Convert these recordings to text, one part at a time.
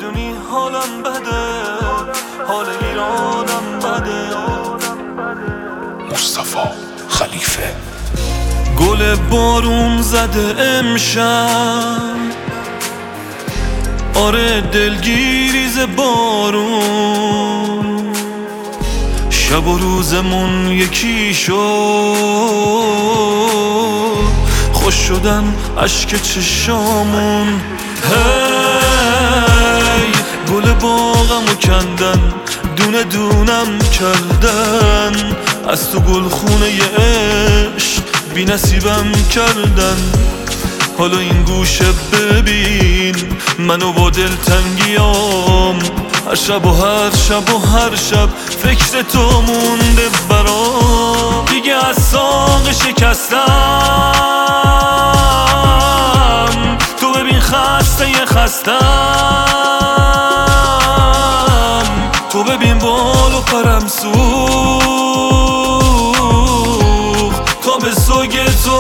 میدونی حالم بده، حال ایرانم بده. مصطفی خلیفه. گل بارون زده امشب، آره دلگیریز بارون. شب و روزمون یکی شد، خوش شدن اشک چشامون. هی گل باغمو کندن، دونه دونم کردن، از تو گلخونه عشق بی نصیبم کردن. حالا این گوشه ببین منو با دلتنگیام، هر شب و هر شب و هر شب فکر تو مونده برام. دیگه از ساق شکستم، تو ببین خسته خستم، تو ببین بال و پرم سوخت، تا به سوگ تو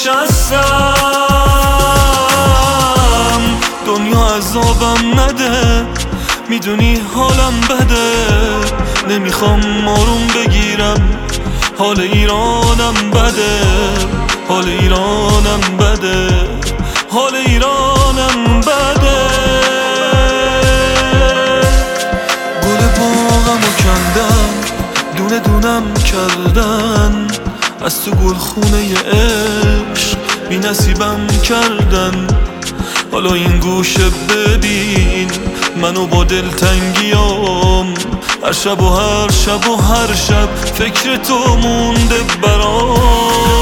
نشستم. دنیا عذابم نده، میدونی حالم بده، نمیخوام آروم بگیرم، حال ایرانم بده، حال ایرانم بده، حال ایرانم بده. گل باغمو کندن، دونه دونم کردن، از تو گلخونه عشق بی نصیبم کردن. حالا این گوشه ببین منو با دلتنگیام، هر شب و هر شب و هر شب فکر تو مونده برام.